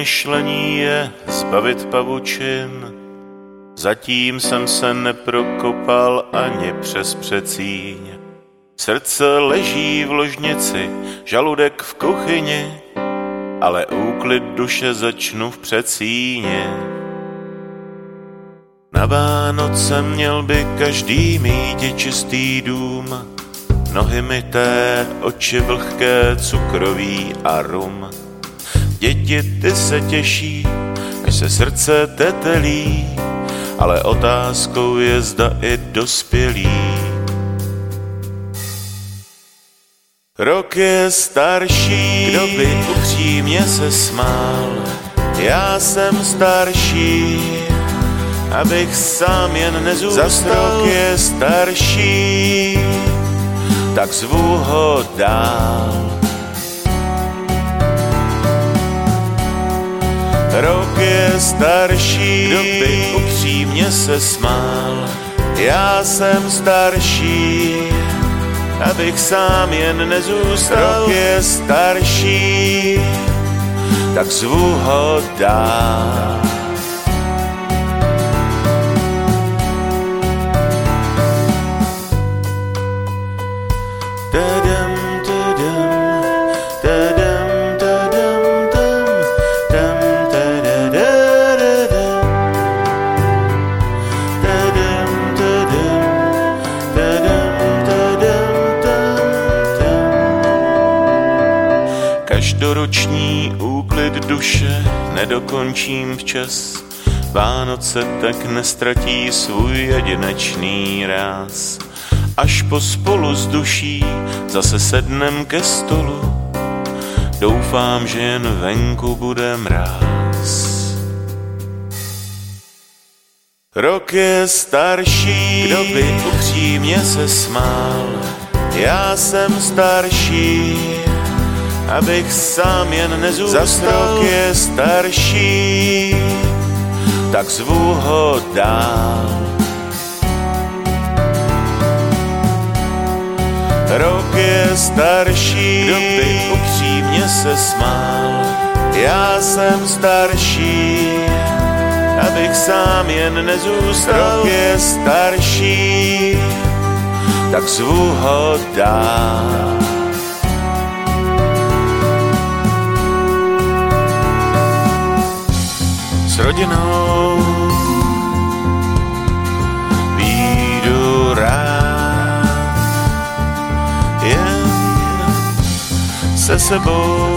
myšlení je zbavit pavučin. Zatím jsem se neprokopal ani přes přecíň. Srdce leží v ložnici, žaludek v kuchyni, ale úklid duše začnu v předsíni. Na Vánoce měl by každý mít čistý dům, nohy myté, oči vlhké, cukroví a rum. Děti ty se těší, až se srdce tetelí, ale otázkou je, zda i dospělí. Rok je starší, kdo by upřímně se smál. Já jsem starší, abych sám jen nezůstal. Zas rok je starší, tak zvu ho dál. Rok je starší, kdo by upřímně se smál. Já jsem starší, abych sám jen nezůstal. Rok je starší, tak zvu ho dál. Každoroční úklid duše nedokončím včas. Vánoce tak nestratí svůj jedinečný ráz. Až pospolu s duší zase sednem ke stolu, doufám, že jen venku bude mráz. Rok je starší, kdo by upřímně se smál. Já jsem starší, abych sám jen nezůstal. Zas rok je starší, tak zvu ho dál. Rok je starší, kdo by upřímně se smál. Já jsem starší, abych sám jen nezůstal. Rok je starší, tak zvu ho dál. S rodinou výjdu rád, jen se sebou